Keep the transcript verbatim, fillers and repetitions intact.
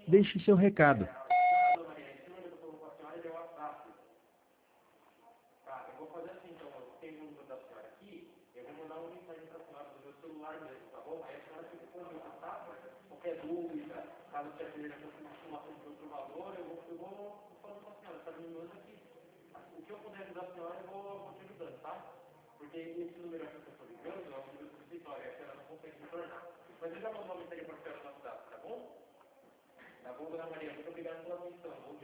deixe seu recado. Dona Maria, em cima do que eu falou com a senhora, ele é o WhatsApp. Tá, eu vou fazer assim, então, eu tenho o número da senhora aqui, eu vou mandar uma mensagem para a senhora do meu celular mesmo, tá bom? Aí a senhora fica com o meu WhatsApp, qualquer dúvida, caso você queira uma de outro valor, eu vou, eu vou falando com a senhora, tá me mandando aqui. O que eu puder ajudar a senhora, eu vou, vou te ajudando, tá? Porque esse número aqui que eu estou ligando é o número do escritório, a senhora não consegue retornar. Mas eu já mandou uma mensagem para a senhora no WhatsApp, tá bom? Tá bom, Dona Maria? Muito obrigado pela atenção.